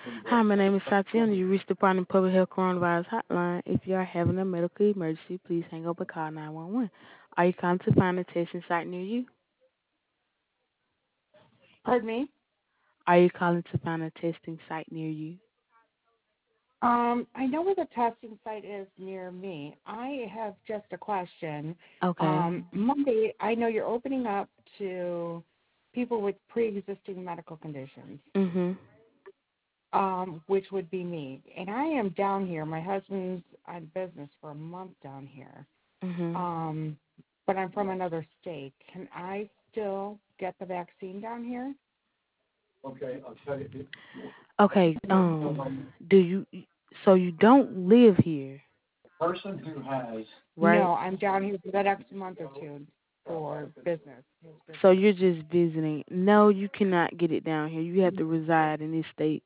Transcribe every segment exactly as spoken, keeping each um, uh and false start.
Hi, my name is Tatiana. You reached the Department of Public Health Coronavirus Hotline. If you are having a medical emergency, please hang up and call nine one one. Are you calling to find a testing site near you? Pardon me? Are you calling to find a testing site near you? Um, I know where the testing site is near me. I have just a question. Okay. Um, Monday, I know you're opening up to people with pre-existing medical conditions, Mhm. um, which would be me. And I am down here. My husband's on business for a month down here, Mhm. um, but I'm from another state. Can I still get the vaccine down here? Okay. Um. Do you? So you don't live here, right? No, I'm down here for the next month or two for business. His So business. you're just visiting. No, you cannot get it down here. You have to reside in this state.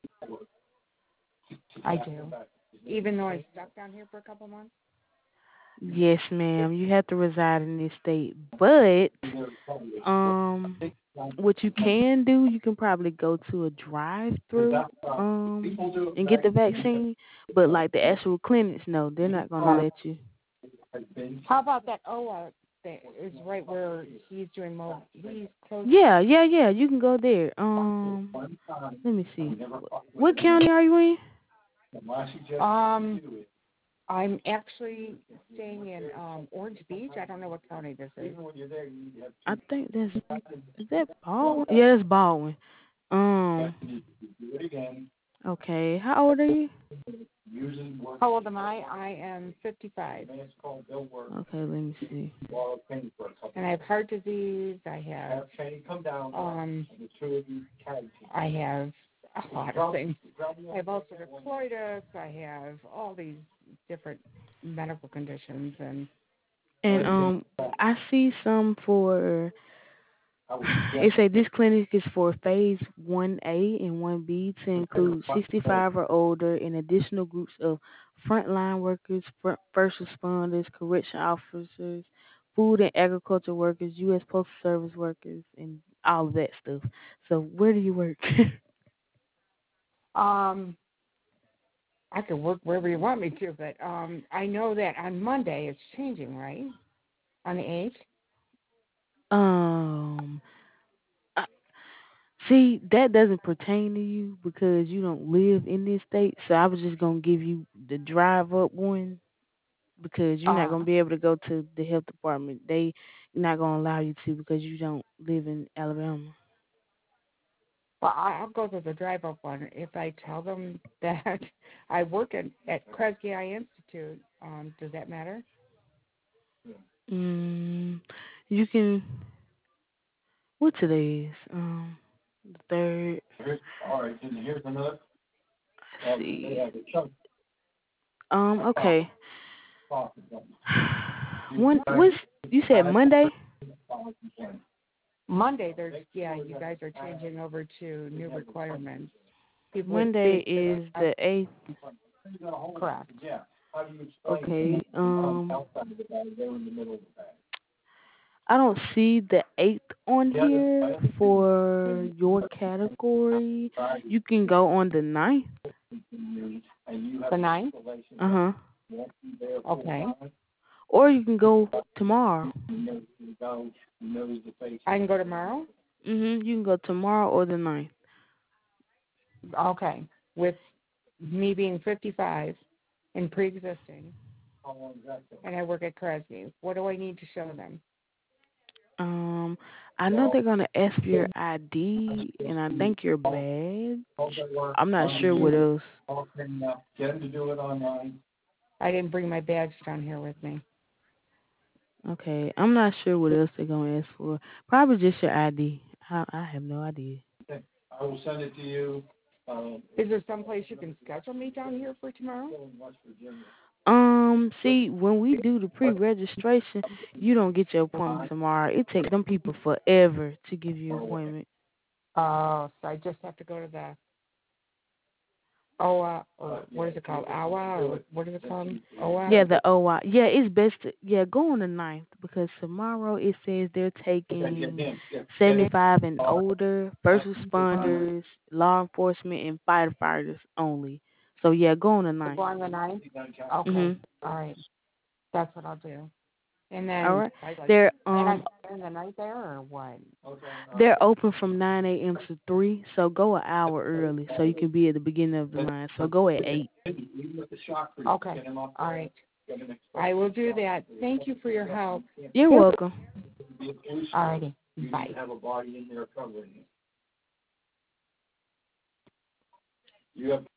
I do. Even though I stuck down here for a couple months? Yes, ma'am. You have to reside in this state, but um, what you can do, you can probably go to a drive-through um and get the vaccine. But like the actual clinics, no, they're not gonna let you. How about that O A that is right where he's doing mo he's close Yeah, yeah, yeah. You can go there. Um, let me see. What county are you in? um I'm actually staying in um Orange Beach. I don't know what county this is. I think that's is that Baldwin? Yeah, that's Baldwin. Um, okay. How old are you? How old am I? I am fifty-five. Okay, let me see. And I have heart disease. I have um I have a lot of things. I have ulcerative colitis. I have all these different medical conditions and And um, I see some for. It say this clinic is for phase one A and one B to include sixty-five or older and additional groups of frontline workers, fir- first responders, correction officers, food and agriculture workers, U S Postal Service workers, and all of that stuff. So where do you work? um I could work wherever you want me to, but um I know that on Monday it's changing, right? On the eighth? um, I, see, that doesn't pertain to you because you don't live in this state. So I was just gonna give you the drive up one because you're not Uh gonna be able to go to the health department. They not gonna allow you to because you don't live in Alabama. well, I- I'll go to the drive up one if I tell them that I work at, at Kresge Eye Institute. Um, does that matter? Mm, you can. What today is? Um, the third. Let's see. Um. Okay. One. What's you said Monday? Monday, there's yeah, you guys are changing over to new requirements. People with Monday big, is the eighth. correct. Okay. Um. I don't see the eighth on here for your category. You can go on the ninth. The ninth? Uh huh. Okay. Or you can go tomorrow. I can go tomorrow? Mhm. You can go tomorrow or the ninth. Okay. With me being fifty-five and pre-existing, and I work at Kresge, what do I need to show them? Um, I know they're gonna ask for your I D and I think your badge. I'm not sure what else. I didn't bring my badge down here with me. Okay, I'm not sure what else they're gonna ask for. Probably just your I D. I I have no idea. Is there some place you can schedule me down here for tomorrow? Um, see, when we do the pre-registration, you don't get your appointment tomorrow. It take them people forever to give you an appointment. Oh, so I just have to go to the O A, or what is it called? A W A, or what is it called? O A? Yeah, the O I. Yeah, it's best to, yeah, go on the ninth because tomorrow it says they're taking seventy-five and older, first responders, law enforcement, and firefighters only. So, yeah, go on the Go ninth. on the ninth? hmm Okay. All right. That's what I'll do. And All then, right. They're, and I um, spend the night there, or what? they're open from nine a.m. to three, so go an hour early so you can be at the beginning of the line. So go at eight. Okay. All right. I will do that. Thank you for your help. You're welcome. All righty. Bye. You have